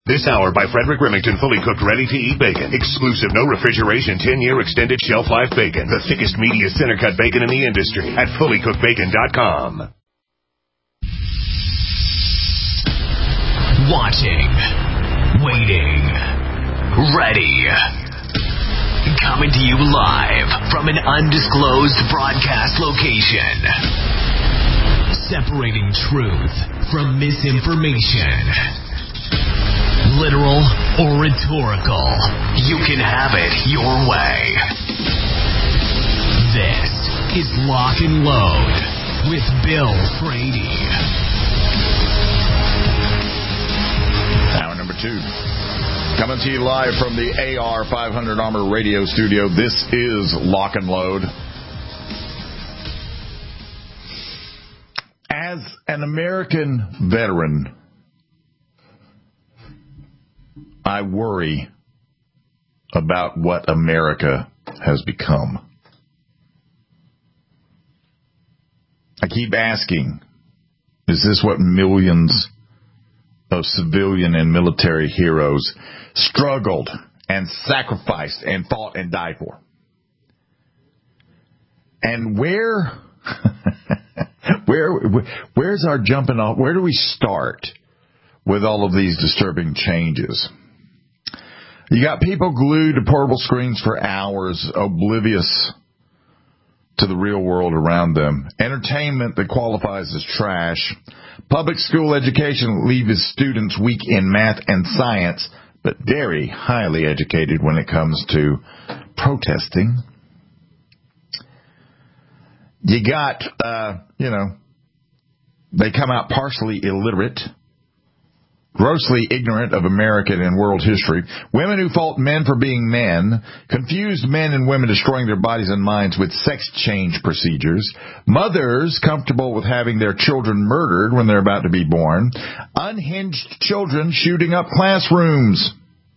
This hour by Frederick Remington, fully cooked, ready-to-eat bacon. Exclusive, no refrigeration, 10-year extended shelf life bacon. The thickest, meatiest center-cut bacon in the industry at fullycookedbacon.com. Watching, waiting, ready. Coming to you live from an undisclosed broadcast location. Separating truth from misinformation. Literal or rhetorical, you can have it your way. This is Lock and Load with Bill Frady. Hour number 2. Coming to you live from the AR-500 Armor Radio Studio. This is Lock and Load. As an American veteran, I worry about what America has become. I keep asking, is this what millions of civilian and military heroes struggled and sacrificed and fought and died for? And where's our jumping off? Where do we start with all of these disturbing changes? You got people glued to portable screens for hours, oblivious to the real world around them. Entertainment that qualifies as trash. Public school education leaves students weak in math and science, but very highly educated when it comes to protesting. You got, they come out partially illiterate, grossly ignorant of American and world history, women who fault men for being men, confused men and women destroying their bodies and minds with sex change procedures, mothers comfortable with having their children murdered when they're about to be born, unhinged children shooting up classrooms.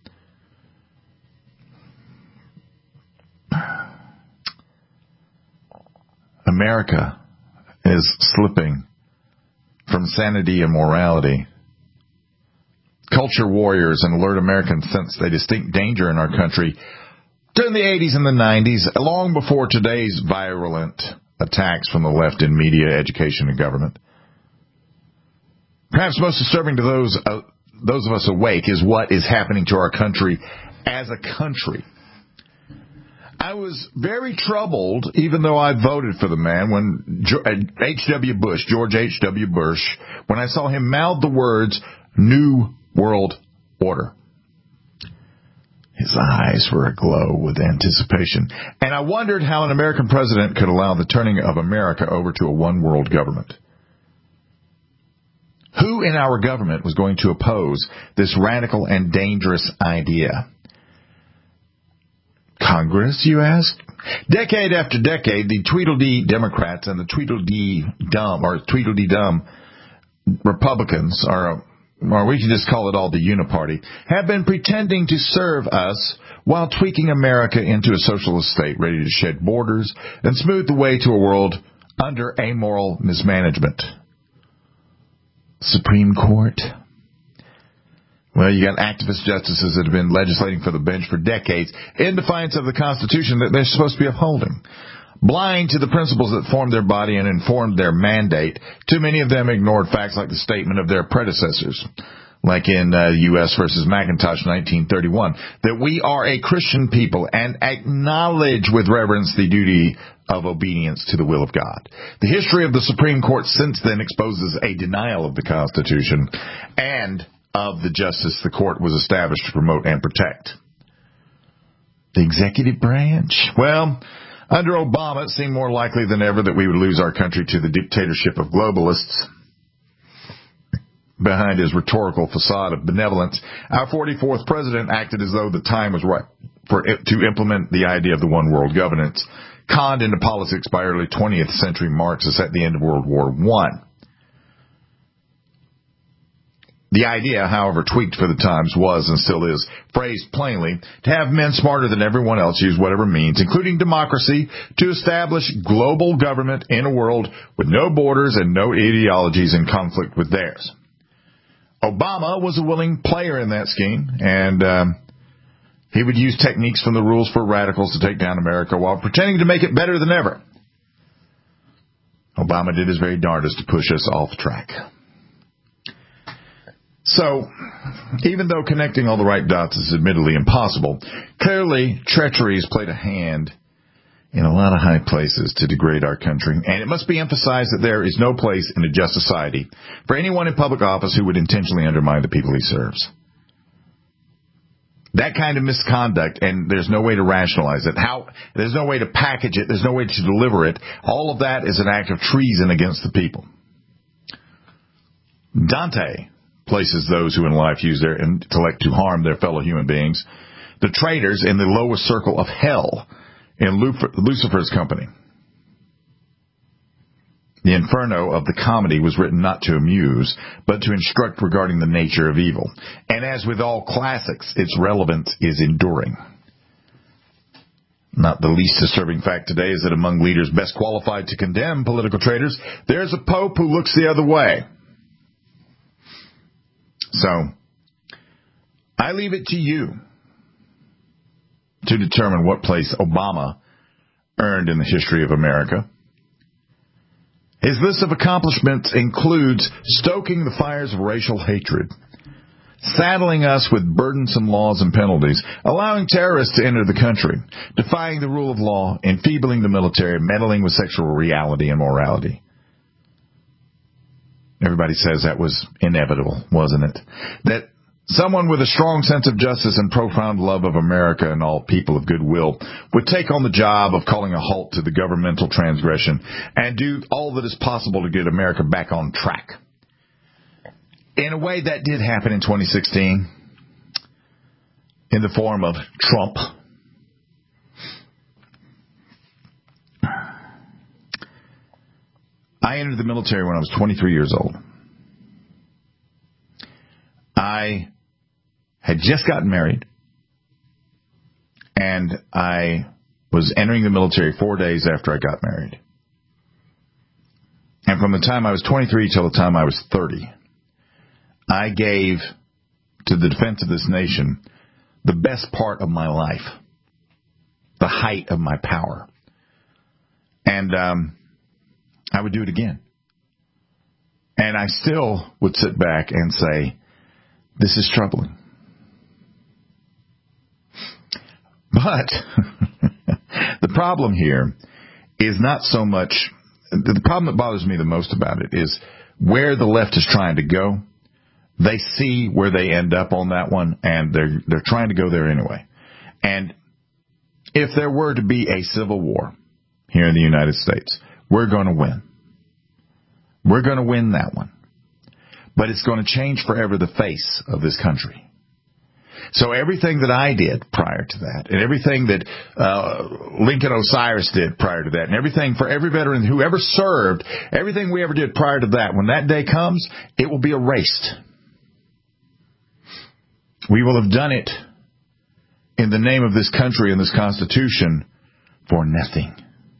America is slipping from sanity and morality. Culture warriors and alert Americans sense a distinct danger in our country during the 80s and the 90s, long before today's virulent attacks from the left in media, education, and government. Perhaps most disturbing to those of us awake is what is happening to our country as a country. I was very troubled, even though I voted for the man, when George H.W. Bush, when I saw him mouth the words, New World Order. His eyes were aglow with anticipation, and I wondered how an American president could allow the turning of America over to a one-world government. Who in our government was going to oppose this radical and dangerous idea? Congress, you ask? Decade after decade, the Tweedledee Democrats and the Tweedledee Dumb Republicans, or we can just call it all the Uniparty, have been pretending to serve us while tweaking America into a socialist state ready to shed borders and smooth the way to a world under amoral mismanagement. Supreme Court? Well, you got activist justices that have been legislating for the bench for decades in defiance of the Constitution that they're supposed to be upholding. Blind to the principles that formed their body and informed their mandate, too many of them ignored facts like the statement of their predecessors, like in U.S. versus McIntosh 1931, that we are a Christian people and acknowledge with reverence the duty of obedience to the will of God. The history of the Supreme Court since then exposes a denial of the Constitution and of the justice the court was established to promote and protect. The executive branch? Well, under Obama, it seemed more likely than ever that we would lose our country to the dictatorship of globalists. Behind his rhetorical facade of benevolence, our 44th president acted as though the time was right to implement the idea of the one world governance, conned into politics by early 20th century Marxists at the end of World War I. The idea, however tweaked for the times, was and still is, phrased plainly, to have men smarter than everyone else use whatever means, including democracy, to establish global government in a world with no borders and no ideologies in conflict with theirs. Obama was a willing player in that scheme, and he would use techniques from the Rules for Radicals to take down America while pretending to make it better than ever. Obama did his very darndest to push us off track. So, even though connecting all the right dots is admittedly impossible, clearly treachery has played a hand in a lot of high places to degrade our country, and it must be emphasized that there is no place in a just society for anyone in public office who would intentionally undermine the people he serves. That kind of misconduct, and there's no way to rationalize it. There's no way to package it. There's no way to deliver it. All of that is an act of treason against the people. Dante places those who in life use their intellect to harm their fellow human beings, the traitors, in the lowest circle of hell in Lucifer's company. The Inferno of the comedy was written not to amuse, but to instruct regarding the nature of evil. And as with all classics, its relevance is enduring. Not the least disturbing fact today is that among leaders best qualified to condemn political traitors, there's a pope who looks the other way. So, I leave it to you to determine what place Obama earned in the history of America. His list of accomplishments includes stoking the fires of racial hatred, saddling us with burdensome laws and penalties, allowing terrorists to enter the country, defying the rule of law, enfeebling the military, meddling with sexual reality and morality. Everybody says that was inevitable, wasn't it? That someone with a strong sense of justice and profound love of America and all people of goodwill would take on the job of calling a halt to the governmental transgression and do all that is possible to get America back on track. In a way, that did happen in 2016 in the form of Trump. I entered the military when I was 23 years old. I had just gotten married, and I was entering the military 4 days after I got married. And from the time I was 23 till the time I was 30, I gave to the defense of this nation the best part of my life, the height of my power. And I would do it again. And I still would sit back and say, this is troubling. But the problem here is not so much, the problem that bothers me the most about it is where the left is trying to go. They see where they end up on that one, and they're trying to go there anyway. And if there were to be a civil war here in the United States, we're going to win. We're going to win that one. But it's going to change forever the face of this country. So everything that I did prior to that, and everything that Lincoln Osiris did prior to that, and everything for every veteran who ever served, everything we ever did prior to that, when that day comes, it will be erased. We will have done it in the name of this country and this Constitution for nothing.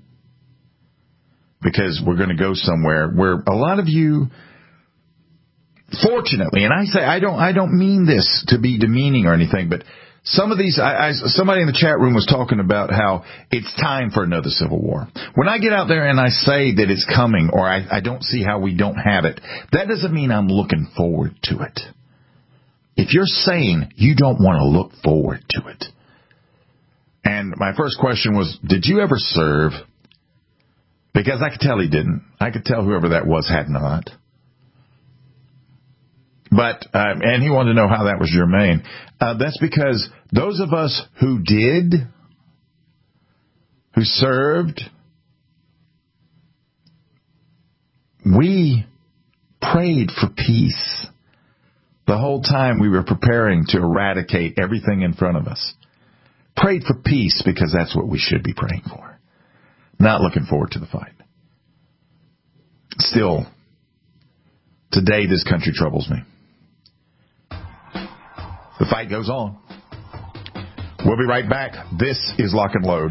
Because we're going to go somewhere where a lot of you, fortunately, and I say I don't mean this to be demeaning or anything, but some of these, somebody in the chat room was talking about how it's time for another civil war. When I get out there and I say that it's coming, or I don't see how we don't have it, that doesn't mean I'm looking forward to it. If you're saying you don't want to look forward to it. And my first question was, did you ever serve? Because I could tell he didn't. I could tell whoever that was had not. But, and he wanted to know how that was germane. That's because those of us who did, who served, we prayed for peace the whole time we were preparing to eradicate everything in front of us. Prayed for peace because that's what we should be praying for. Not looking forward to the fight. Still, today this country troubles me. The fight goes on. We'll be right back. This is Lock and Load.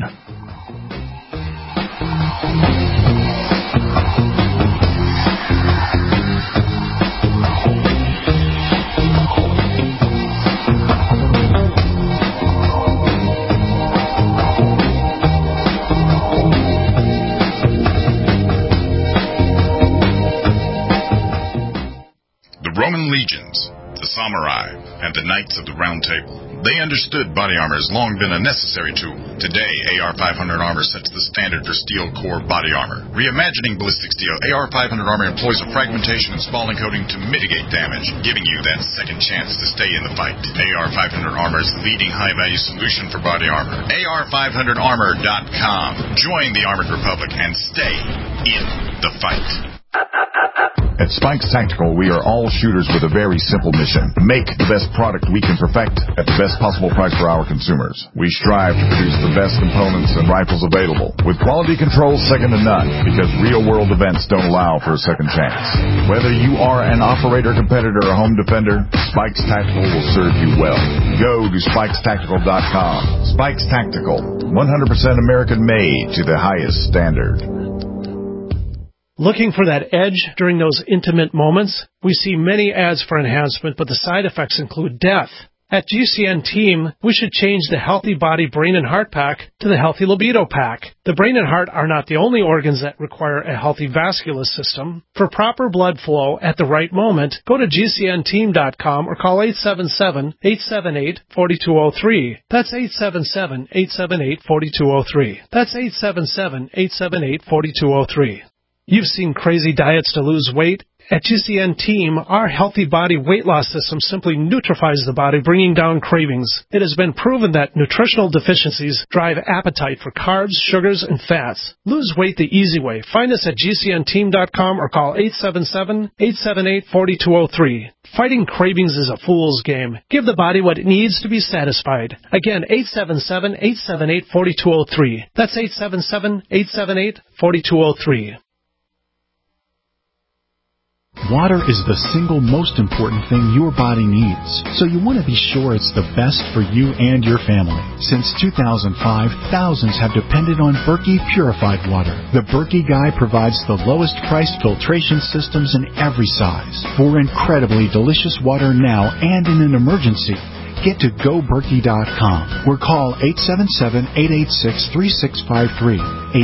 legends, the samurai, and the knights of the Round Table. They understood body armor has long been a necessary tool. Today, AR-500 armor sets the standard for steel core body armor. Reimagining ballistic steel, AR-500 armor employs a fragmentation and spalling coating to mitigate damage, giving you that second chance to stay in the fight. AR-500 armor is the leading high-value solution for body armor. AR500armor.com. Join the Armored Republic and stay in the fight. At Spikes Tactical, we are all shooters with a very simple mission. Make the best product we can perfect at the best possible price for our consumers. We strive to produce the best components and rifles available, with quality control second to none, because real-world events don't allow for a second chance. Whether you are an operator, competitor, or home defender, Spikes Tactical will serve you well. Go to SpikesTactical.com. Spikes Tactical, 100% American-made to the highest standard. Looking for that edge during those intimate moments? We see many ads for enhancement, but the side effects include death. At GCN Team, we should change the Healthy Body Brain and Heart Pack to the Healthy Libido Pack. The brain and heart are not the only organs that require a healthy vascular system. For proper blood flow at the right moment, go to GCNteam.com or call 877-878-4203. That's 877-878-4203. That's 877-878-4203. You've seen crazy diets to lose weight. At GCN Team, our Healthy Body weight loss system simply neutralizes the body, bringing down cravings. It has been proven that nutritional deficiencies drive appetite for carbs, sugars, and fats. Lose weight the easy way. Find us at GCNteam.com or call 877-878-4203. Fighting cravings is a fool's game. Give the body what it needs to be satisfied. Again, 877-878-4203. That's 877-878-4203. Water is the single most important thing your body needs, so you want to be sure it's the best for you and your family. Since 2005, thousands have depended on Berkey purified water. The Berkey Guy provides the lowest priced filtration systems in every size for incredibly delicious water now and in an emergency. Get to GoBerkey.com or call 877-886-3653.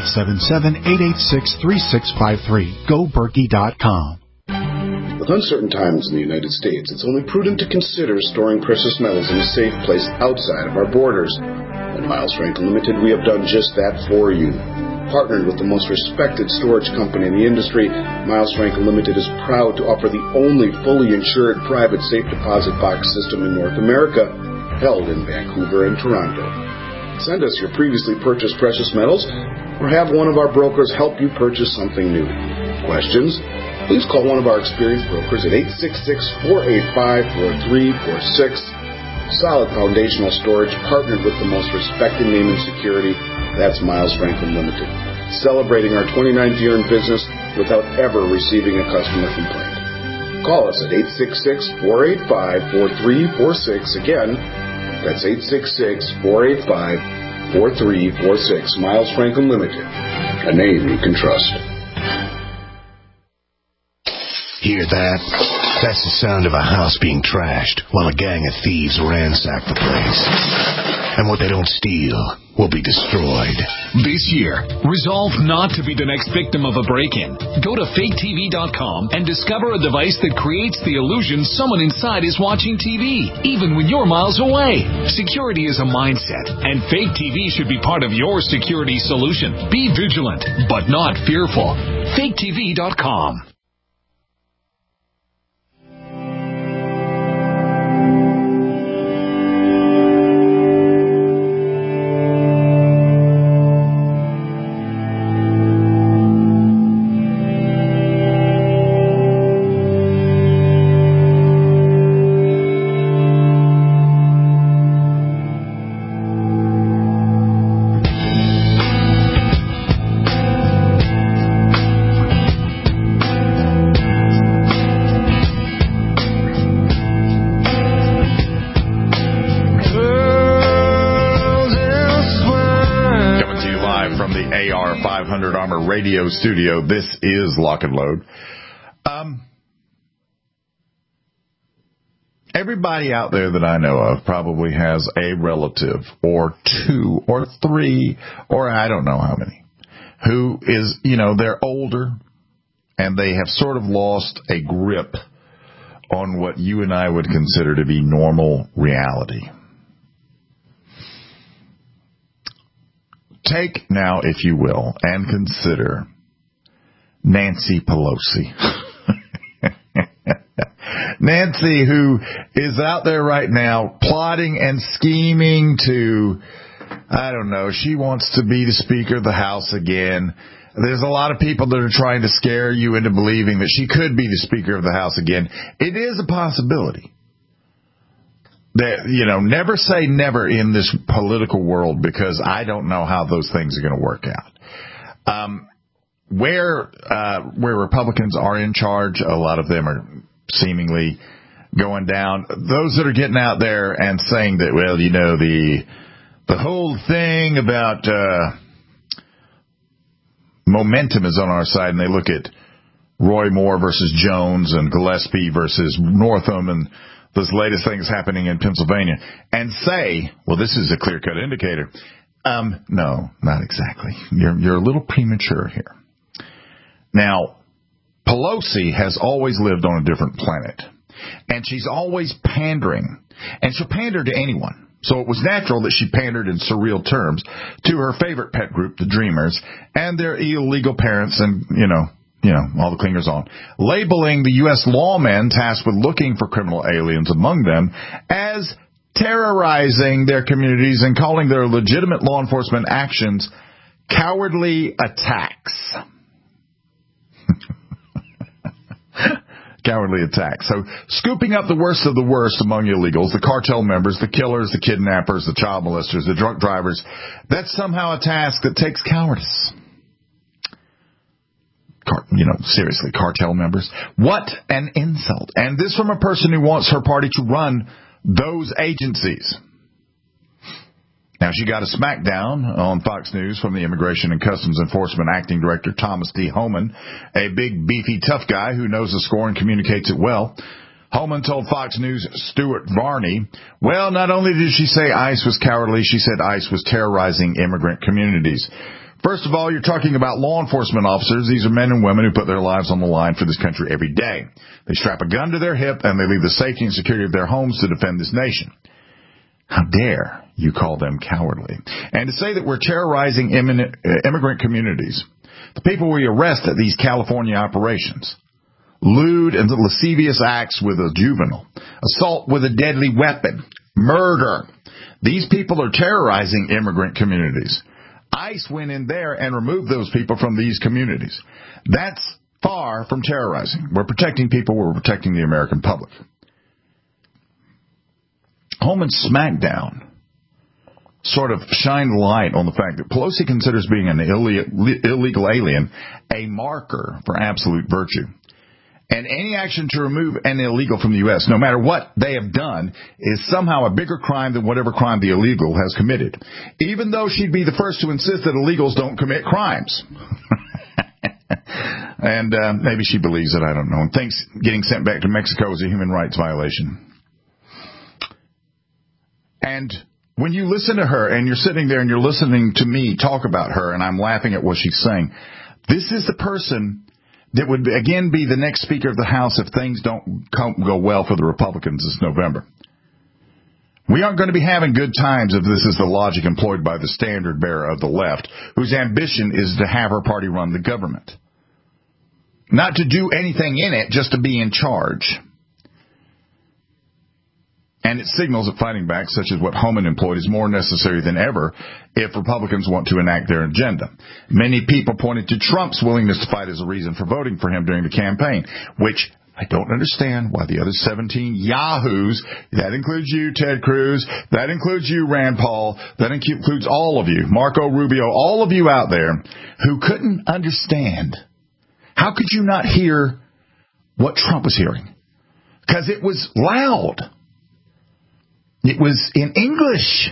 877-886-3653. GoBerkey.com. With uncertain times in the United States, it's only prudent to consider storing precious metals in a safe place outside of our borders. At Miles Franklin Limited, we have done just that for you. Partnered with the most respected storage company in the industry, Miles Franklin Limited is proud to offer the only fully insured private safe deposit box system in North America, held in Vancouver and Toronto. Send us your previously purchased precious metals, or have one of our brokers help you purchase something new. Questions? Please call one of our experienced brokers at 866-485-4346. Solid foundational storage partnered with the most respected name in security. That's Miles Franklin Limited. Celebrating our 29th year in business without ever receiving a customer complaint. Call us at 866-485-4346. Again, that's 866-485-4346. Miles Franklin Limited. A name you can trust. Hear that? That's the sound of a house being trashed while a gang of thieves ransack the place. And what they don't steal will be destroyed. This year, resolve not to be the next victim of a break-in. Go to faketv.com and discover a device that creates the illusion someone inside is watching TV, even when you're miles away. Security is a mindset, and Fake TV should be part of your security solution. Be vigilant, but not fearful. faketv.com. Radio studio. This is Lock and Load. Everybody out there that I know of probably has a relative or two or three or I don't know how many who is, they're older and they have sort of lost a grip on what you and I would consider to be normal reality. Take now, if you will, and consider Nancy Pelosi. Nancy, who is out there right now plotting and scheming to, I don't know, she wants to be the Speaker of the House again. There's a lot of people that are trying to scare you into believing that she could be the Speaker of the House again. It is a possibility. That, you know, never say never in this political world, because I don't know how those things are going to work out. Where Republicans are in charge, a lot of them are seemingly going down. Those that are getting out there and saying that, well, you know, the whole thing about momentum is on our side, and they look at Roy Moore versus Jones and Gillespie versus Northam and those latest things happening in Pennsylvania, and say, well, this is a clear-cut indicator. No, not exactly. You're a little premature here. Now, Pelosi has always lived on a different planet, and she's always pandering, and she'll pander to anyone. So it was natural that she pandered in surreal terms to her favorite pet group, the Dreamers, and their illegal parents and, you know, all the clingers on, labeling the U.S. lawmen tasked with looking for criminal aliens among them as terrorizing their communities and calling their legitimate law enforcement actions cowardly attacks. Cowardly attacks. So, scooping up the worst of the worst among illegals, the cartel members, the killers, the kidnappers, the child molesters, the drunk drivers, that's somehow a task that takes cowardice. Seriously, cartel members. What an insult. And this from a person who wants her party to run those agencies. Now, she got a smackdown on Fox News from the Immigration and Customs Enforcement Acting Director, Thomas D. Homan, a big, beefy, tough guy who knows the score and communicates it well. Homan told Fox News' Stuart Varney, well, not only did she say ICE was cowardly, she said ICE was terrorizing immigrant communities. First of all, you're talking about law enforcement officers. These are men and women who put their lives on the line for this country every day. They strap a gun to their hip and they leave the safety and security of their homes to defend this nation. How dare you call them cowardly? And to say that we're terrorizing immigrant communities, the people we arrest at these California operations, lewd and lascivious acts with a juvenile, assault with a deadly weapon, murder. These people are terrorizing immigrant communities. ICE went in there and removed those people from these communities. That's far from terrorizing. We're protecting people. We're protecting the American public. Homan's smackdown sort of shined light on the fact that Pelosi considers being an illegal alien a marker for absolute virtue. And any action to remove an illegal from the U.S., no matter what they have done, is somehow a bigger crime than whatever crime the illegal has committed. Even though she'd be the first to insist that illegals don't commit crimes. And maybe she believes it, I don't know, and thinks getting sent back to Mexico is a human rights violation. And when you listen to her and you're sitting there and you're listening to me talk about her and I'm laughing at what she's saying, this is the person that would, again, be the next Speaker of the House if things don't go well for the Republicans this November. We aren't going to be having good times if this is the logic employed by the standard bearer of the left, whose ambition is to have her party run the government. Not to do anything in it, just to be in charge. And it signals that fighting back, such as what Homan employed, is more necessary than ever if Republicans want to enact their agenda. Many people pointed to Trump's willingness to fight as a reason for voting for him during the campaign, which I don't understand why the other 17 yahoos, that includes you, Ted Cruz, that includes you, Rand Paul, that includes all of you, Marco Rubio, all of you out there who couldn't understand. How could you not hear what Trump was hearing? Because it was loud. It was in English.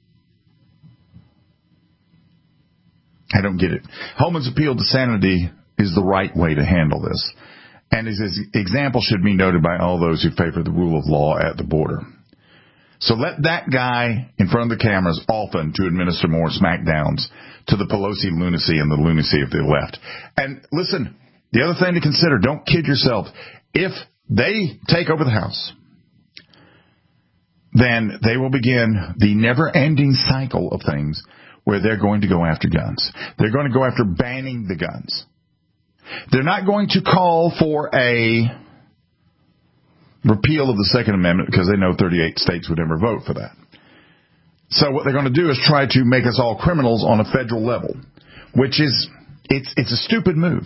I don't get it. Homan's appeal to sanity is the right way to handle this. And his example should be noted by all those who favor the rule of law at the border. So let that guy in front of the cameras often to administer more smackdowns to the Pelosi lunacy and the lunacy of the left. And listen, the other thing to consider, don't kid yourself. If they take over the House, then they will begin the never-ending cycle of things where they're going to go after guns. They're going to go after banning the guns. They're not going to call for a repeal of the Second Amendment because they know 38 states would never vote for that. So what they're going to do is try to make us all criminals on a federal level, which is, it's a stupid move.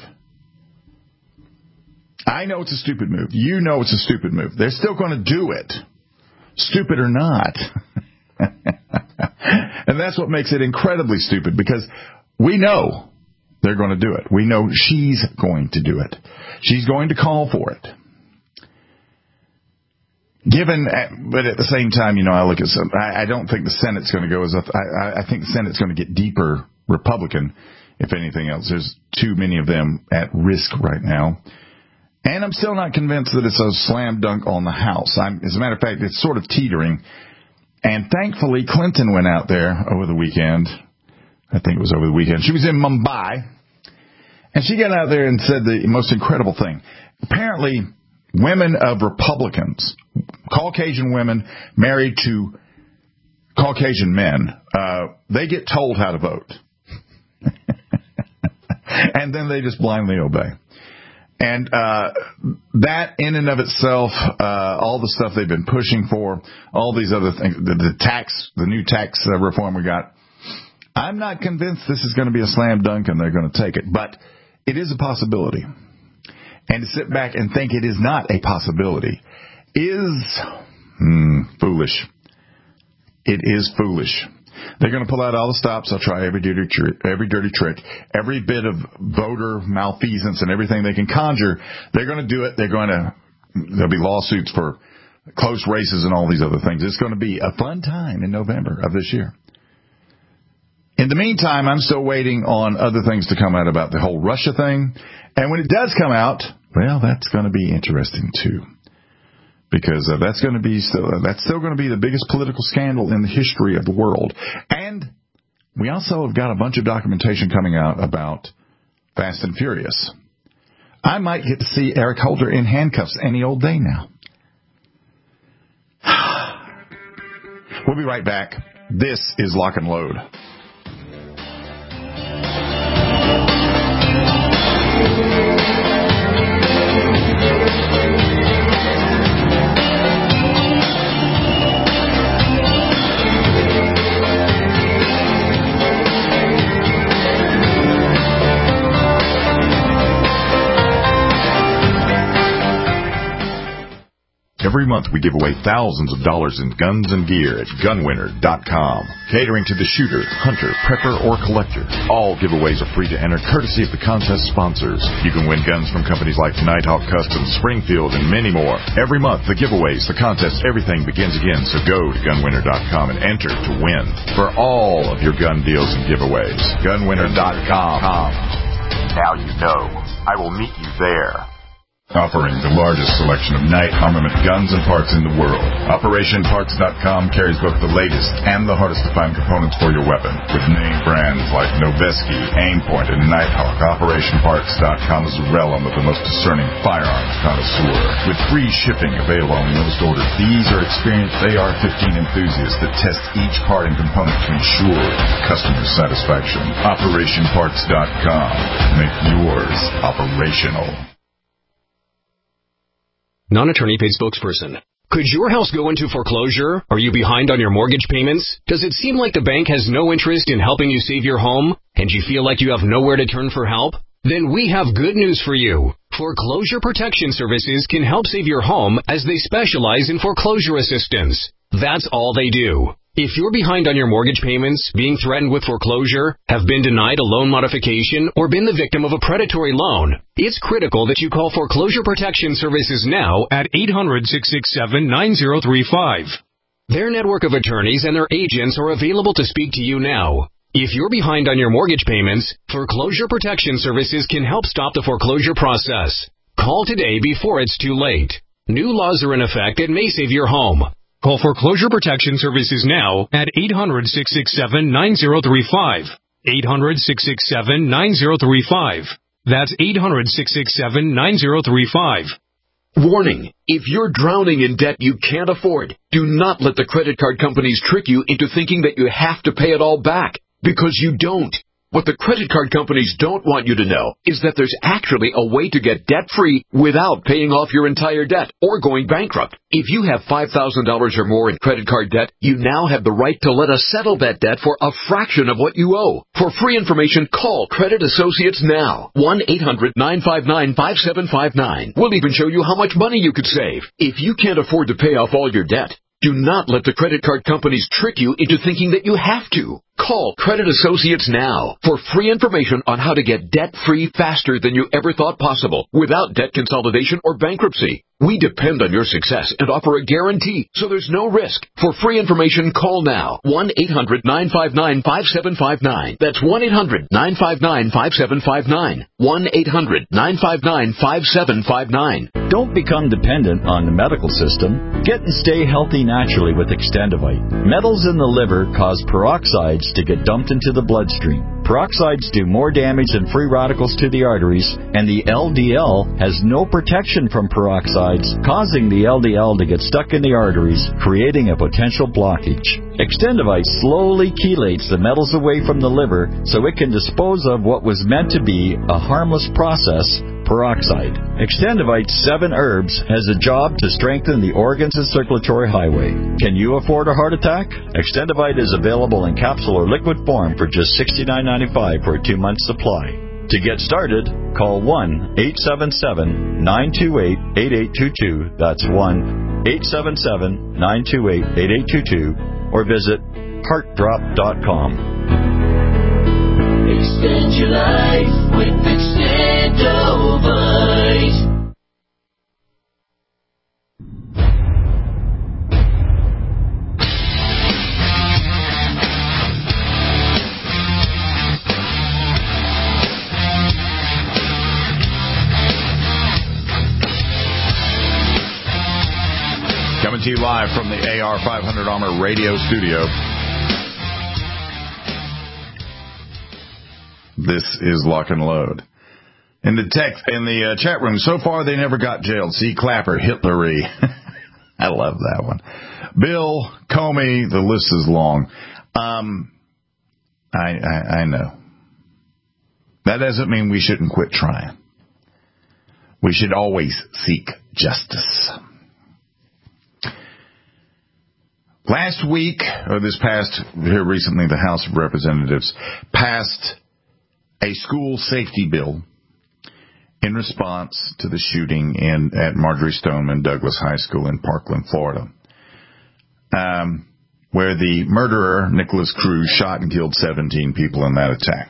I know it's a stupid move. You know it's a stupid move. They're still going to do it, stupid or not. And that's what makes it incredibly stupid, because we know they're going to do it. We know she's going to do it. She's going to call for it. But at the same time, I look at I don't think the Senate's going to go I think the Senate's going to get deeper Republican, if anything else. There's too many of them at risk right now. And I'm still not convinced that it's a slam dunk on the House. As a matter of fact, it's sort of teetering. And thankfully, Clinton went out there over the weekend. I think it was over the weekend. She was in Mumbai. And she got out there and said the most incredible thing. Apparently, women of Republicans, Caucasian women married to Caucasian men, they get told how to vote. And then they just blindly obey. And that in and of itself, all the stuff they've been pushing for, all these other things, the new tax reform we got, I'm not convinced this is going to be a slam dunk and they're going to take it. But it is a possibility. And to sit back and think it is not a possibility is foolish. It is foolish. They're going to pull out all the stops. They'll try every dirty trick, every bit of voter malfeasance and everything they can conjure. They're going to do it. There'll be lawsuits for close races and all these other things. It's going to be a fun time in November of this year. In the meantime, I'm still waiting on other things to come out about the whole Russia thing. And when it does come out, well, that's going to be interesting too. Because that's still going to be the biggest political scandal in the history of the world. And we also have got a bunch of documentation coming out about Fast and Furious. I might get to see Eric Holder in handcuffs any old day now. We'll be right back. This is Lock and Load. Every month we give away thousands of dollars in guns and gear at gunwinner.com. Catering to the shooter, hunter, prepper, or collector. All giveaways are free to enter, courtesy of the contest sponsors. You can win guns from companies like Nighthawk Customs, Springfield, and many more. Every month, the giveaways, the contests, everything begins again. So go to gunwinner.com and enter to win for all of your gun deals and giveaways. Gunwinner.com. Now you know. I will meet you there. Offering the largest selection of night armament guns and parts in the world, OperationParts.com carries both the latest and the hardest to find components for your weapon. With name brands like Noveske, Aimpoint, and Nighthawk, OperationParts.com is the realm of the most discerning firearms connoisseur. With free shipping available on most orders, these are experienced AR-15 enthusiasts that test each part and component to ensure customer satisfaction. OperationParts.com. Make yours operational. Non-attorney paid spokesperson. Could your house go into foreclosure? Are you behind on your mortgage payments? Does it seem like the bank has no interest in helping you save your home? And you feel like you have nowhere to turn for help? Then we have good news for you. Foreclosure Protection Services can help save your home as they specialize in foreclosure assistance. That's all they do. If you're behind on your mortgage payments, being threatened with foreclosure, have been denied a loan modification, or been the victim of a predatory loan, it's critical that you call Foreclosure Protection Services now at 800-667-9035. Their network of attorneys and their agents are available to speak to you now. If you're behind on your mortgage payments, Foreclosure Protection Services can help stop the foreclosure process. Call today before it's too late. New laws are in effect that may save your home. Call Foreclosure Protection Services now at 800-667-9035. 800-667-9035. That's 800-667-9035. Warning, if you're drowning in debt you can't afford, do not let the credit card companies trick you into thinking that you have to pay it all back, because you don't. What the credit card companies don't want you to know is that there's actually a way to get debt-free without paying off your entire debt or going bankrupt. If you have $5,000 or more in credit card debt, you now have the right to let us settle that debt for a fraction of what you owe. For free information, call Credit Associates now. 1-800-959-5759. We'll even show you how much money you could save. If you can't afford to pay off all your debt, do not let the credit card companies trick you into thinking that you have to. Call Credit Associates now for free information on how to get debt-free faster than you ever thought possible without debt consolidation or bankruptcy. We depend on your success and offer a guarantee, so there's no risk. For free information, call now. 1-800-959-5759. That's 1-800-959-5759. 1-800-959-5759. Don't become dependent on the medical system. Get and stay healthy naturally with Extendivite. Metals in the liver cause peroxides to get dumped into the bloodstream. Peroxides do more damage than free radicals to the arteries, and the LDL has no protection from peroxides, causing the LDL to get stuck in the arteries, creating a potential blockage. Extendivite slowly chelates the metals away from the liver so it can dispose of what was meant to be a harmless process, peroxide. Extendivite's 7 herbs has a job to strengthen the organs and circulatory highway. Can you afford a heart attack? Extendivite is available in capsule or liquid form for just $69.95 for a 2-month supply. To get started, call 1-877-928-8822. That's 1-877-928-8822. Or visit heartdrop.com. Extend your life with Extendivite. Coming to you live from the AR500 Armor radio studio. This is Lock and Load. In the chat room, so far they never got jailed. See, Clapper, Hitlery. I love that one. Bill, Comey, the list is long. I know. That doesn't mean we shouldn't quit trying. We should always seek justice. Last week, or this past, here recently, the House of Representatives passed a school safety bill in response to the shooting at Marjory Stoneman Douglas High School in Parkland, Florida, where the murderer, Nicholas Cruz, shot and killed 17 people in that attack.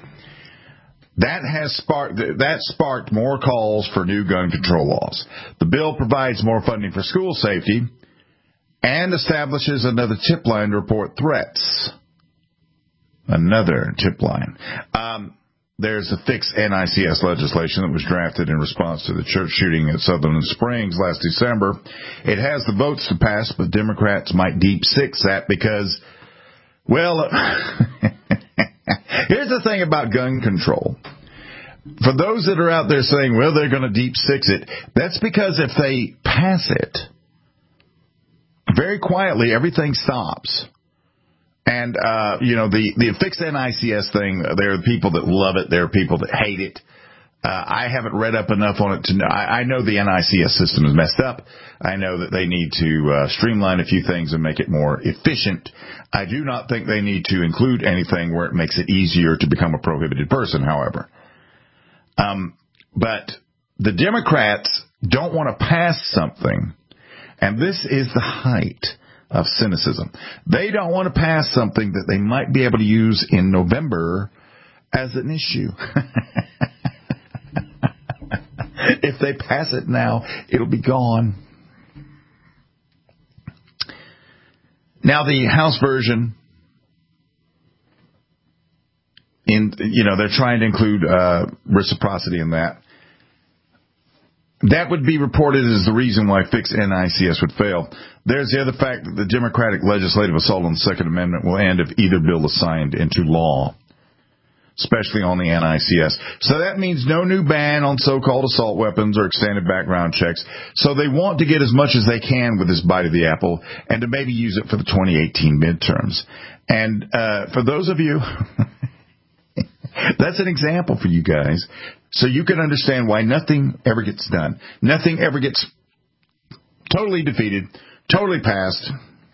That sparked more calls for new gun control laws. The bill provides more funding for school safety and establishes another tip line to report threats. Another tip line. There's the Fix NICS legislation that was drafted in response to the church shooting at Sutherland Springs last December. It has the votes to pass, but Democrats might deep six that because, well, here's the thing about gun control. For those that are out there saying, well, they're going to deep six it, that's because if they pass it, very quietly, everything stops. And, the Fix NICS thing, there are people that love it. There are people that hate it. I haven't read up enough on it to know. I know the NICS system is messed up. I know that they need to streamline a few things and make it more efficient. I do not think they need to include anything where it makes it easier to become a prohibited person, however. But the Democrats don't want to pass something, and this is the height of cynicism. They don't want to pass something that they might be able to use in November as an issue. If they pass it now, it'll be gone. Now the House version, they're trying to include reciprocity in that. That would be reported as the reason why Fix NICS would fail. There's the other fact that the Democratic legislative assault on the Second Amendment will end if either bill is signed into law. especially on the NICS. So that means no new ban on so-called assault weapons or extended background checks. So they want to get as much as they can with this bite of the apple and to maybe use it for the 2018 midterms. And for those of you, that's an example for you guys, so you can understand why nothing ever gets done. Nothing ever gets totally defeated, totally passed.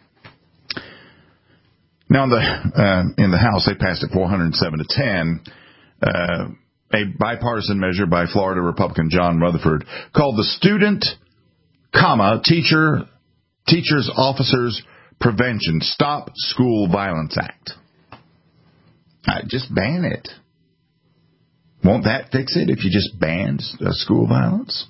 Now, in the House, they passed it 407 to 10, a bipartisan measure by Florida Republican John Rutherford called the Student, Teachers, Officers Prevention Stop School Violence Act. Just ban it. Won't that fix it if you just banned school violence?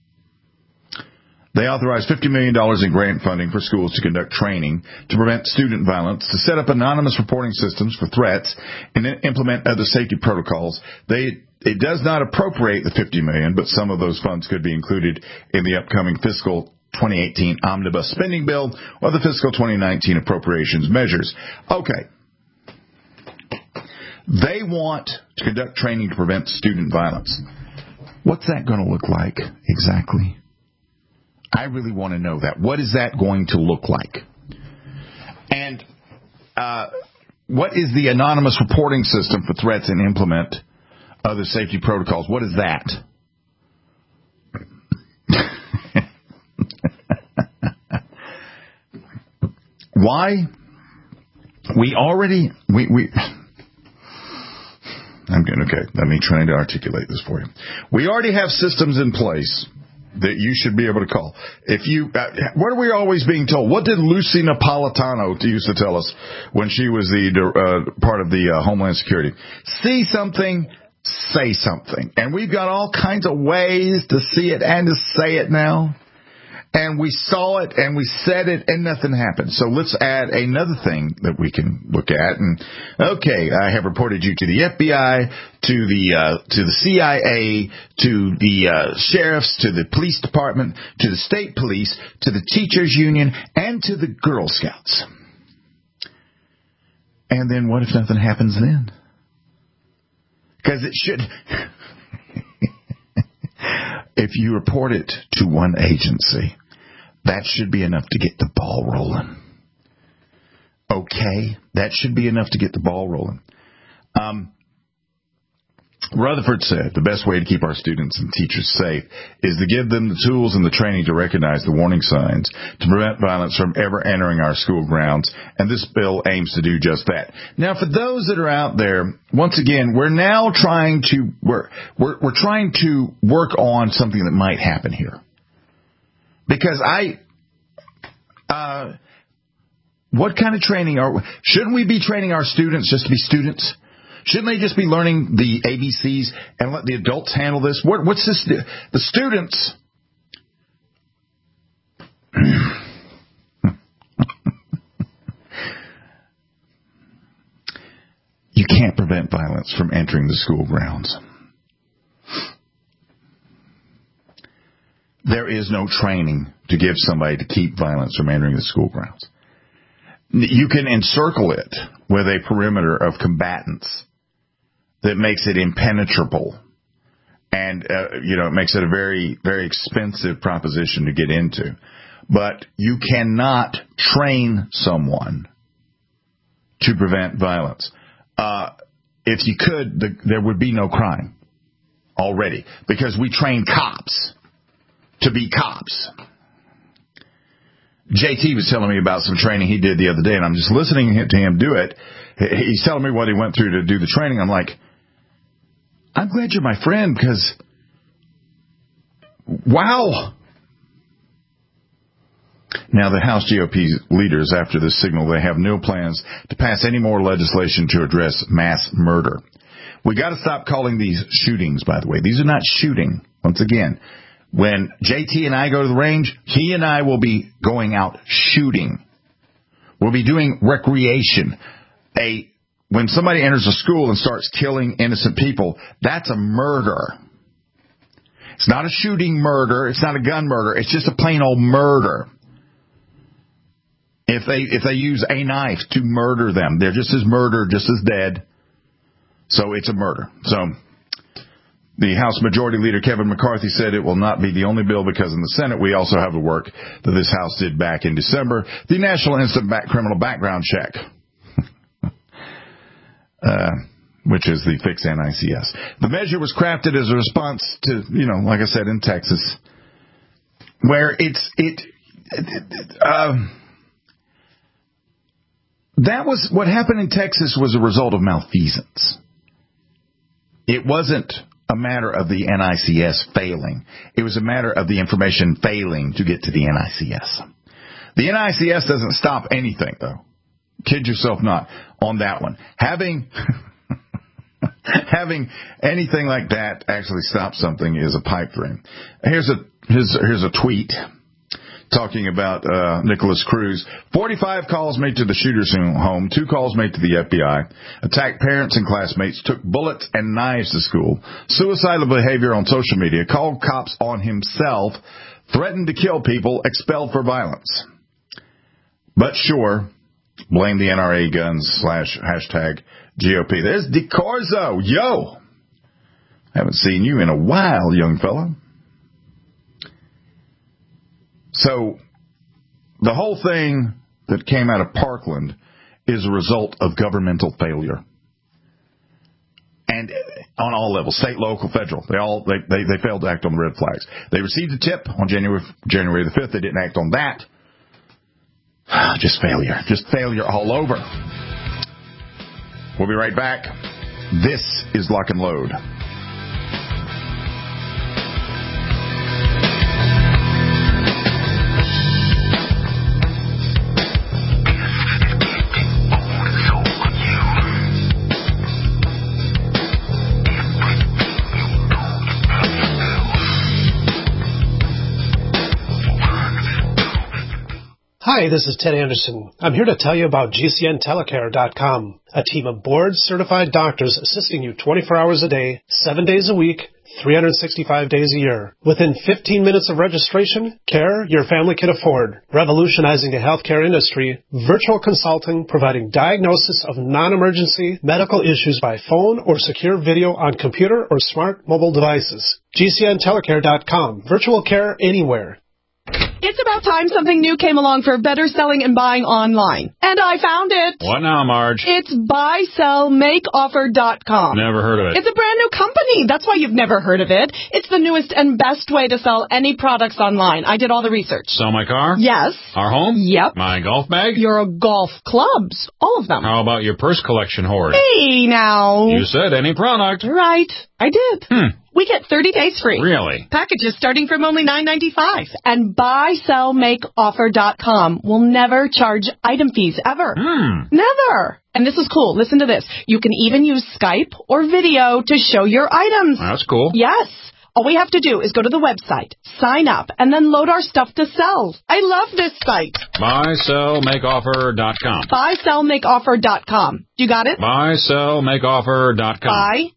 They authorized $50 million in grant funding for schools to conduct training to prevent student violence, to set up anonymous reporting systems for threats, and implement other safety protocols. It does not appropriate the $50 million, but some of those funds could be included in the upcoming fiscal 2018 omnibus spending bill or the fiscal 2019 appropriations measures. Okay. They want to conduct training to prevent student violence. What's that going to look like exactly? I really want to know that. What is that going to look like? And what is the anonymous reporting system for threats and implement other safety protocols? What is that? Why? Okay, let me try to articulate this for you. We already have systems in place that you should be able to call. If you, what are we always being told? What did Lucy Napolitano used to tell us when she was the part of the Homeland Security? See something, say something. And we've got all kinds of ways to see it and to say it now. And we saw it and we said it and nothing happened. So let's add another thing that we can look at. And okay, I have reported you to the FBI, to the CIA, to the sheriffs, to the police department, to the state police, to the teachers union, and to the Girl Scouts. And then what if nothing happens then? Because it should. If you report it to one agency, that should be enough to get the ball rolling. Okay? That should be enough to get the ball rolling. Rutherford said the best way to keep our students and teachers safe is to give them the tools and the training to recognize the warning signs to prevent violence from ever entering our school grounds, and this bill aims to do just that. Now, for those that are out there, once again, we're now trying to we're trying to work on something that might happen here, because what kind of training shouldn't we be training our students just to be students? Shouldn't they just be learning the ABCs and let the adults handle this? What's this? The students. You can't prevent violence from entering the school grounds. There is no training to give somebody to keep violence from entering the school grounds. You can encircle it with a perimeter of combatants that makes it impenetrable, and it makes it a very, very expensive proposition to get into. But you cannot train someone to prevent violence. If you could, there would be no crime already, because we train cops to be cops. JT was telling me about some training he did the other day, and I'm just listening to him do it. He's telling me what he went through to do the training. I'm like, I'm glad you're my friend, because, wow. Now, the House GOP leaders, after this signal, they have no plans to pass any more legislation to address mass murder. We got to stop calling these shootings, by the way. These are not shooting. Once again, when JT and I go to the range, he and I will be going out shooting. We'll be doing recreation. When somebody enters a school and starts killing innocent people, that's a murder. It's not a shooting murder. It's not a gun murder. It's just a plain old murder. If they use a knife to murder them, they're just as dead. So it's a murder. So the House Majority Leader Kevin McCarthy said it will not be the only bill because in the Senate we also have the work that this House did back in December, the National Instant Criminal Background Check, which is the Fix NICS. The measure was crafted as a response to, like I said, in Texas, where that was what happened in Texas was a result of malfeasance. It wasn't a matter of the NICS failing. It was a matter of the information failing to get to the NICS. The NICS doesn't stop anything, though. Kid yourself not on that one. Having anything like that actually stop something is a pipe dream. Here's a tweet talking about Nicholas Cruz. 45 calls made to the shooter's home, 2 calls made to the FBI, attacked parents and classmates, took bullets and knives to school, suicidal behavior on social media, called cops on himself, threatened to kill people, expelled for violence. But sure, blame the NRA guns / hashtag GOP. There's DeCorzo. Yo! Haven't seen you in a while, young fella. So, the whole thing that came out of Parkland is a result of governmental failure. And on all levels, state, local, federal, they failed to act on the red flags. They received a tip on January the 5th. They didn't act on that. Just failure all over. We'll be right back. This is Lock and Load. Hi, this is Ted Anderson. I'm here to tell you about GCNtelecare.com, a team of board-certified doctors assisting you 24 hours a day, 7 days a week, 365 days a year. Within 15 minutes of registration, care your family can afford. Revolutionizing the healthcare industry, virtual consulting providing diagnosis of non-emergency medical issues by phone or secure video on computer or smart mobile devices. GCNtelecare.com, virtual care anywhere. It's about time something new came along for better selling and buying online. And I found it. What now, Marge? It's buysellmakeoffer.com. Never heard of it. It's a brand new company. That's why you've never heard of it. It's the newest and best way to sell any products online. I did all the research. Sell my car? Yes. Our home? Yep. My golf bag? Your golf clubs. All of them. How about your purse collection hoard? Hey, now. You said any product. Right. I did. We get 30 days free. Really? Packages starting from only $9.95. And buysellmakeoffer.com will never charge item fees ever. Never. And this is cool. Listen to this. You can even use Skype or video to show your items. That's cool. Yes. All we have to do is go to the website, sign up, and then load our stuff to sell. I love this site. Buysellmakeoffer.com. Buysellmakeoffer.com. You got it? Buysellmakeoffer.com.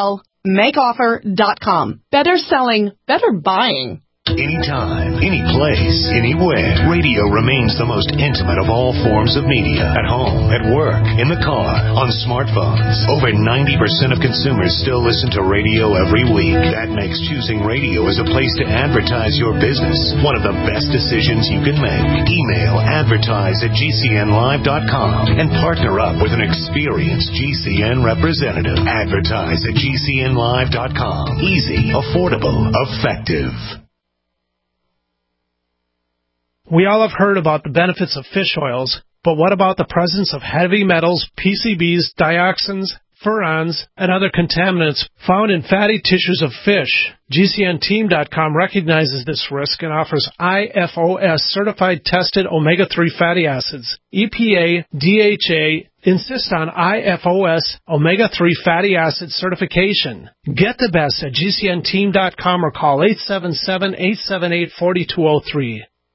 Buysellmakeoffer.com. Better selling, better buying. Anytime, any place, anywhere, radio remains the most intimate of all forms of media. At home, at work, in the car, on smartphones. Over 90% of consumers still listen to radio every week. That makes choosing radio as a place to advertise your business one of the best decisions you can make. Email advertise@gcnlive.com and partner up with an experienced GCN representative. Advertise@gcnlive.com. Easy, affordable, effective. We all have heard about the benefits of fish oils, but what about the presence of heavy metals, PCBs, dioxins, furans, and other contaminants found in fatty tissues of fish? GCNteam.com recognizes this risk and offers IFOS certified tested omega-3 fatty acids. EPA, DHA insist on IFOS omega-3 fatty acid certification. Get the best at GCNteam.com or call 877-878-4203.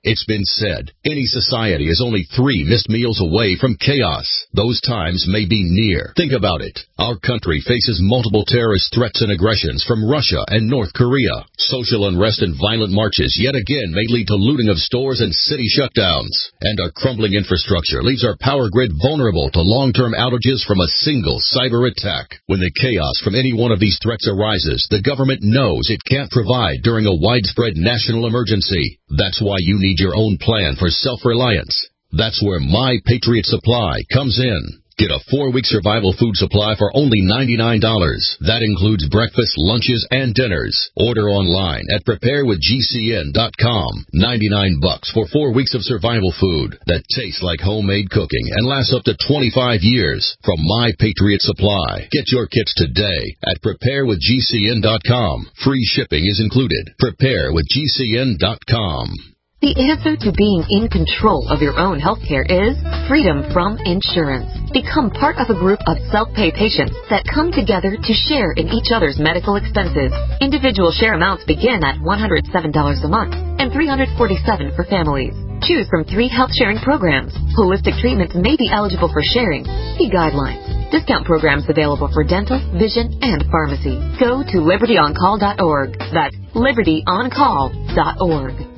It's been said, any society is only 3 missed meals away from chaos. Those times may be near. Think about it. Our country faces multiple terrorist threats and aggressions from Russia and North Korea. Social unrest and violent marches yet again may lead to looting of stores and city shutdowns. And our crumbling infrastructure leaves our power grid vulnerable to long-term outages from a single cyber attack. When the chaos from any one of these threats arises, the government knows it can't provide during a widespread national emergency. That's why you need your own plan for self-reliance. That's where My Patriot Supply comes in. Get a 4-week survival food supply for only $99. That includes breakfast, lunches, and dinners. Order online at preparewithgcn.com. $99 for 4 weeks of survival food that tastes like homemade cooking and lasts up to 25 years from My Patriot Supply. Get your kits today at preparewithgcn.com. Free shipping is included. Preparewithgcn.com. The answer to being in control of your own healthcare is freedom from insurance. Become part of a group of self-pay patients that come together to share in each other's medical expenses. Individual share amounts begin at $107 a month and $347 for families. Choose from 3 health sharing programs. Holistic treatments may be eligible for sharing. See guidelines. Discount programs available for dental, vision, and pharmacy. Go to libertyoncall.org. That's libertyoncall.org.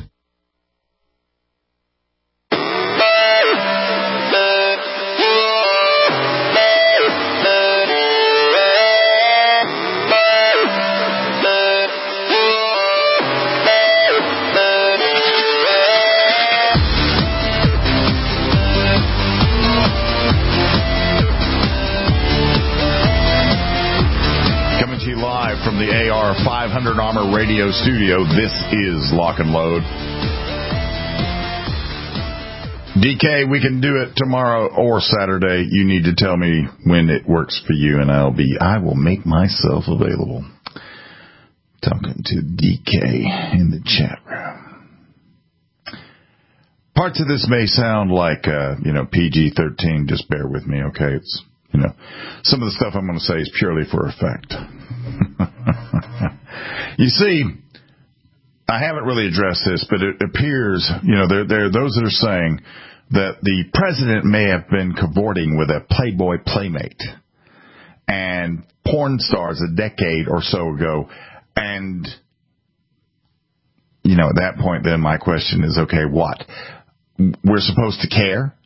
From the AR 500 Armor Radio Studio, this is Lock and Load. DK, we can do it tomorrow or Saturday. You need to tell me when it works for you, and I will make myself available. Talking to DK in the chat room. Parts of this may sound like, PG-13. Just bear with me, okay? It's, some of the stuff I'm going to say is purely for effect. You see, I haven't really addressed this, but it appears, there are those that are saying that the president may have been cavorting with a Playboy playmate and porn stars a decade or so ago. And, at that point, then my question is, okay, what? We're supposed to care?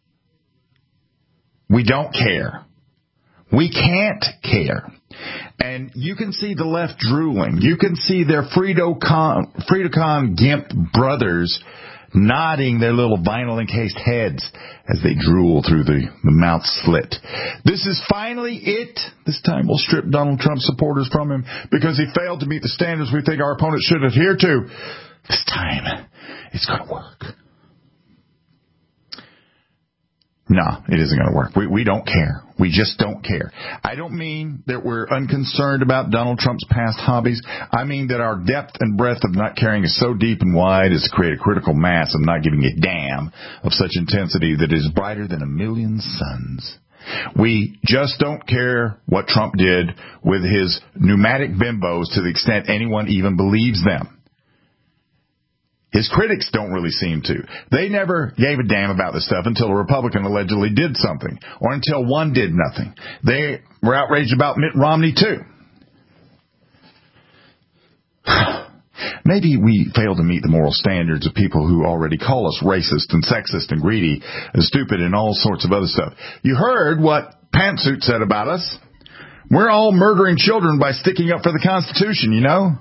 We don't care. We can't care. And you can see the left drooling. You can see their Frito-Con gimp brothers nodding their little vinyl-encased heads as they drool through the mouth slit. This is finally it. This time we'll strip Donald Trump supporters from him because he failed to meet the standards we think our opponents should adhere to. This time, it's going to work. No, it isn't going to work. We don't care. We just don't care. I don't mean that we're unconcerned about Donald Trump's past hobbies. I mean that our depth and breadth of not caring is so deep and wide as to create a critical mass of not giving a damn of such intensity that is brighter than a million suns. We just don't care what Trump did with his pneumatic bimbos to the extent anyone even believes them. His critics don't really seem to. They never gave a damn about this stuff until a Republican allegedly did something, or until one did nothing. They were outraged about Mitt Romney, too. Maybe we fail to meet the moral standards of people who already call us racist and sexist and greedy and stupid and all sorts of other stuff. You heard what Pantsuit said about us. We're all murdering children by sticking up for the Constitution,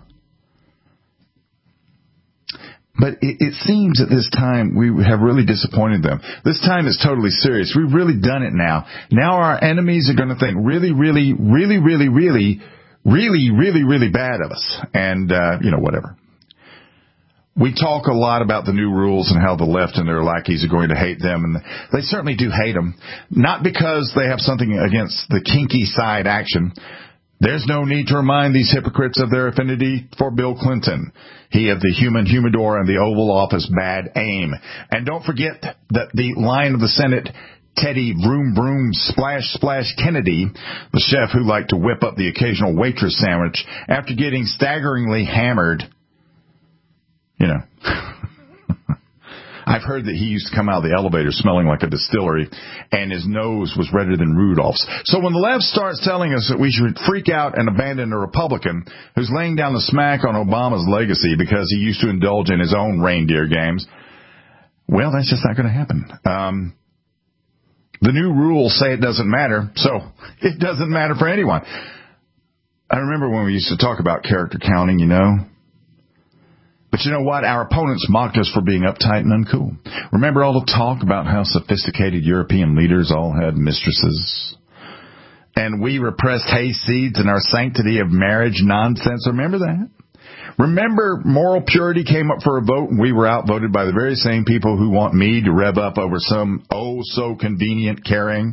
But it seems at this time we have really disappointed them. This time is totally serious. We've really done it now. Now our enemies are going to think really, really, really, really, really, really, really, really bad of us. And, whatever. We talk a lot about the new rules and how the left and their lackeys are going to hate them. And they certainly do hate them. Not because they have something against the kinky side action. There's no need to remind these hypocrites of their affinity for Bill Clinton. He of the human humidor and the Oval Office bad aim. And don't forget that the Lion of the Senate, Teddy Vroom Vroom Splash Splash Kennedy, the chef who liked to whip up the occasional waitress sandwich after getting staggeringly hammered, I've heard that he used to come out of the elevator smelling like a distillery, and his nose was redder than Rudolph's. So when the left starts telling us that we should freak out and abandon a Republican who's laying down the smack on Obama's legacy because he used to indulge in his own reindeer games, well, that's just not going to happen. The new rules say it doesn't matter, so it doesn't matter for anyone. I remember when we used to talk about character counting, you know. But you know what? Our opponents mocked us for being uptight and uncool. Remember all the talk about how sophisticated European leaders all had mistresses? And we repressed hayseeds and our sanctity of marriage nonsense. Remember that? Remember moral purity came up for a vote and we were outvoted by the very same people who want me to rev up over some oh-so-convenient caring?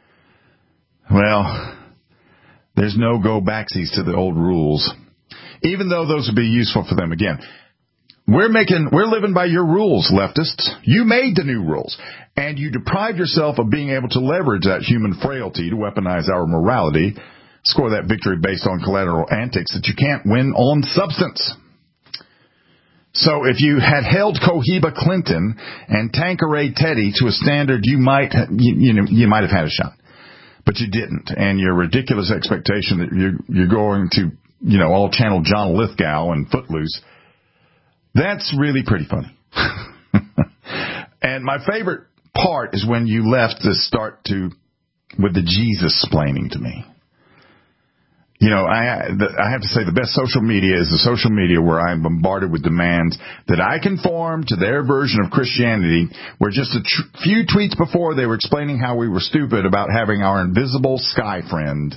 Well, there's no go-backsies to the old rules, even though those would be useful for them. Again, we're living by your rules, leftists. You made the new rules, and you deprived yourself of being able to leverage that human frailty to weaponize our morality, score that victory based on collateral antics that you can't win on substance. So if you had held Cohiba Clinton and Tanqueray Teddy to a standard, you might have had a shot. But you didn't. And your ridiculous expectation that you're going to, all channel John Lithgow and Footloose, that's really pretty funny. And my favorite part is when you left to start with the Jesus-splaining to me. I have to say the best social media is the social media where I'm bombarded with demands that I conform to their version of Christianity, where just a few tweets before they were explaining how we were stupid about having our invisible sky friend.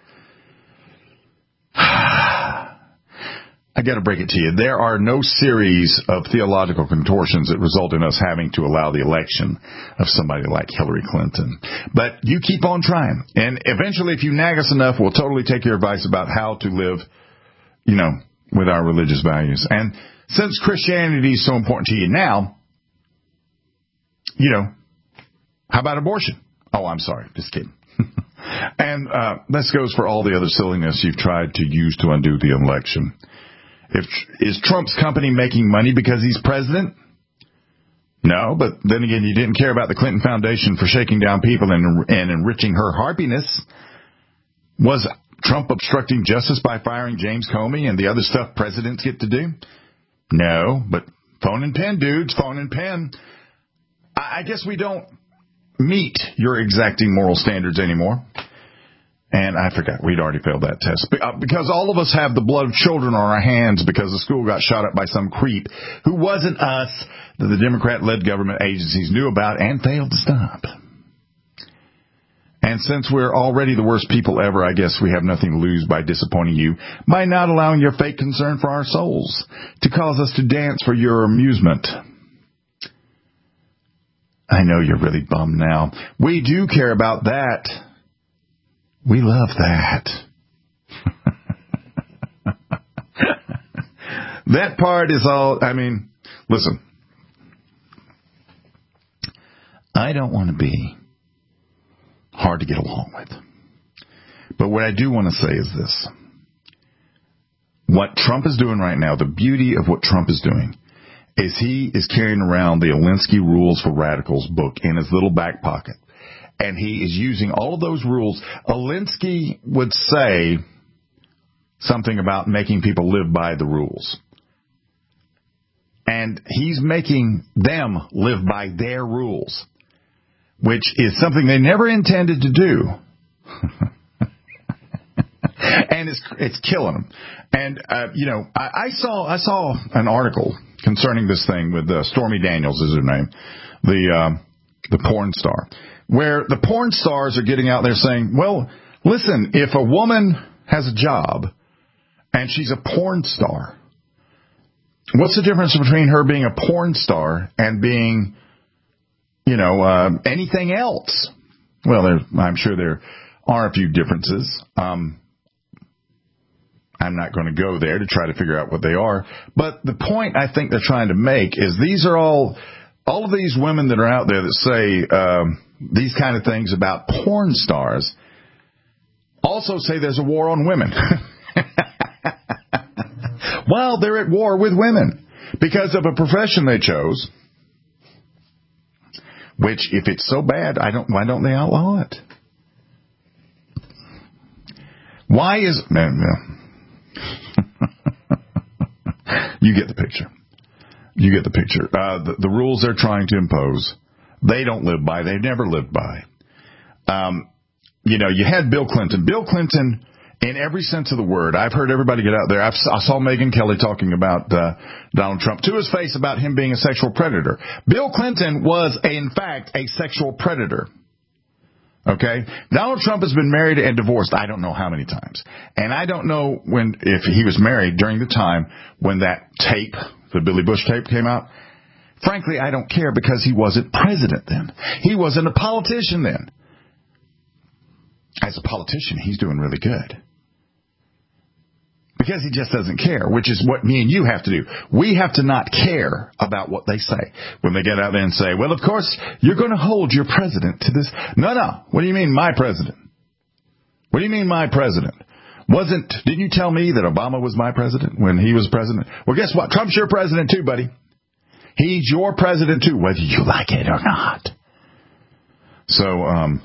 I got to break it to you. There are no series of theological contortions that result in us having to allow the election of somebody like Hillary Clinton. But you keep on trying. And eventually, if you nag us enough, we'll totally take your advice about how to live, with our religious values. And since Christianity is so important to you now, how about abortion? Oh, I'm sorry. Just kidding. And this goes for all the other silliness you've tried to use to undo the election. Is Trump's company making money because he's president? No, but then again, you didn't care about the Clinton Foundation for shaking down people and enriching her harpiness. Was Trump obstructing justice by firing James Comey and the other stuff presidents get to do? No, but phone and pen, dudes, phone and pen. I guess we don't meet your exacting moral standards anymore. And I forgot, we'd already failed that test. Because all of us have the blood of children on our hands because the school got shot up by some creep who wasn't us that the Democrat-led government agencies knew about and failed to stop. And since we're already the worst people ever, I guess we have nothing to lose by disappointing you by not allowing your fake concern for our souls to cause us to dance for your amusement. I know you're really bummed now. We do care about that. We love that. That part is all, listen. I don't want to be hard to get along with. But what I do want to say is this. What Trump is doing right now, the beauty of what Trump is doing, is he is carrying around the Alinsky Rules for Radicals book in his little back pocket. And he is using all of those rules. Alinsky would say something about making people live by the rules. And he's making them live by their rules, which is something they never intended to do. And it's killing them. And, I saw an article concerning this thing with Stormy Daniels is her name, the porn star, where the porn stars are getting out there saying, well, listen, if a woman has a job and she's a porn star, what's the difference between her being a porn star and being, anything else? Well, I'm sure there are a few differences. I'm not going to go there to try to figure out what they are. But the point I think they're trying to make is these are all of these women that are out there that say these kind of things about porn stars also say there's a war on women. Well, they're at war with women because of a profession they chose Which, if it's so bad, why don't they outlaw it? Why is... You get the picture. You get the picture. The rules they're trying to impose, they don't live by. They've never lived by. You had Bill Clinton. Bill Clinton, in every sense of the word, I've heard everybody get out there. I saw Megyn Kelly talking about Donald Trump to his face about him being a sexual predator. Bill Clinton was, in fact, a sexual predator. Okay? Donald Trump has been married and divorced I don't know how many times. And I don't know if he was married during the time when that tape, the Billy Bush tape, came out. Frankly, I don't care because he wasn't president then. He wasn't a politician then. As a politician, he's doing really good. Because he just doesn't care, which is what me and you have to do. We have to not care about what they say. When they get out there and say, well, of course, you're going to hold your president to this. No. What do you mean, my president? What do you mean, my president? Didn't you tell me that Obama was my president when he was president? Well, guess what? Trump's your president too, buddy. He's your president too, whether you like it or not. So,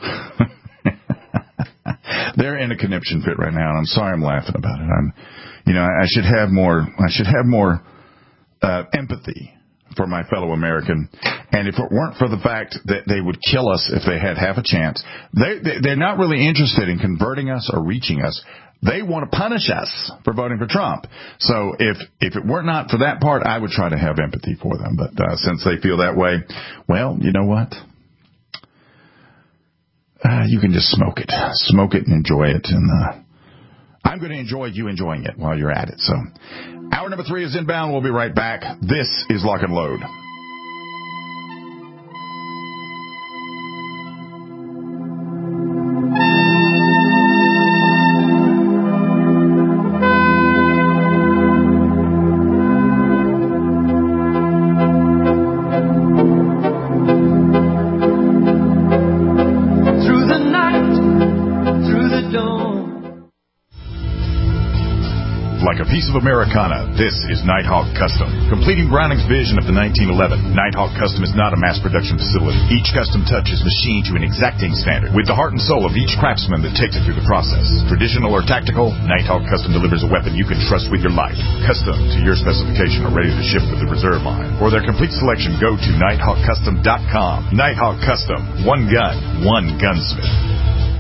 they're in a conniption fit right now, and I'm sorry I'm laughing about it. I should have more empathy for my fellow American. And if it weren't for the fact that they would kill us if they had half a chance, they're not really interested in converting us or reaching us. They want to punish us for voting for Trump. So if it were not for that part, I would try to have empathy for them. But since they feel that way, well, you know what? You can just smoke it and enjoy it. And I'm going to enjoy you enjoying it while you're at it. So hour number 3 is inbound. We'll be right back. This is Lock and Load. Piece of Americana, this is Nighthawk Custom. Completing Browning's vision of the 1911, Nighthawk Custom is not a mass production facility. Each custom touch is machined to an exacting standard, with the heart and soul of each craftsman that takes it through the process. Traditional or tactical, Nighthawk Custom delivers a weapon you can trust with your life. Custom to your specification or ready to ship with the reserve line. For their complete selection, go to NighthawkCustom.com. Nighthawk Custom. One gun, one gunsmith.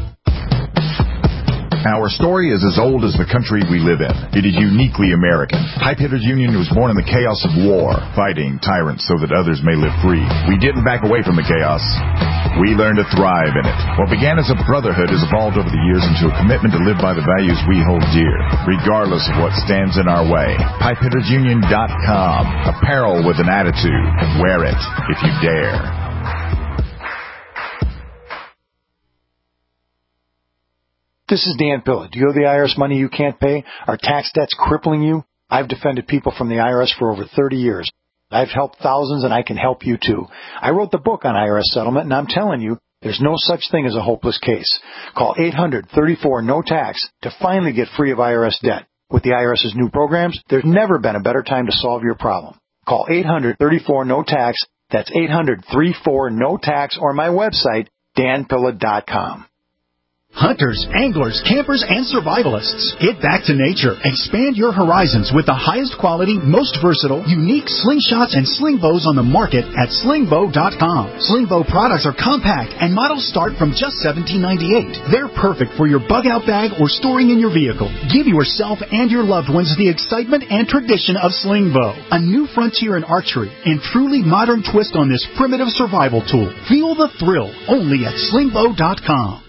Our story is as old as the country we live in. It is uniquely American. Pipe Hitters Union was born in the chaos of war, fighting tyrants so that others may live free. We didn't back away from the chaos. We learned to thrive in it. What began as a brotherhood has evolved over the years into a commitment to live by the values we hold dear, regardless of what stands in our way. PipeHittersUnion.com. Apparel with an attitude. Wear it if you dare. This is Dan Pilla. Do you owe the IRS money you can't pay? Are tax debts crippling you? I've defended people from the IRS for over 30 years. I've helped thousands, and I can help you too. I wrote the book on IRS settlement, and I'm telling you, there's no such thing as a hopeless case. Call 800-34-NO-TAX to finally get free of IRS debt. With the IRS's new programs, there's never been a better time to solve your problem. Call 800-34-NO-TAX. That's 800-34-NO-TAX, or my website, danpilla.com. Hunters, anglers, campers, and survivalists. Get back to nature. Expand your horizons with the highest quality, most versatile, unique slingshots and sling bows on the market at slingbow.com. Sling bow products are compact and models start from just $17.98. They're perfect for your bug out bag or storing in your vehicle. Give yourself and your loved ones the excitement and tradition of sling bow. A new frontier in archery and truly modern twist on this primitive survival tool. Feel the thrill only at slingbow.com.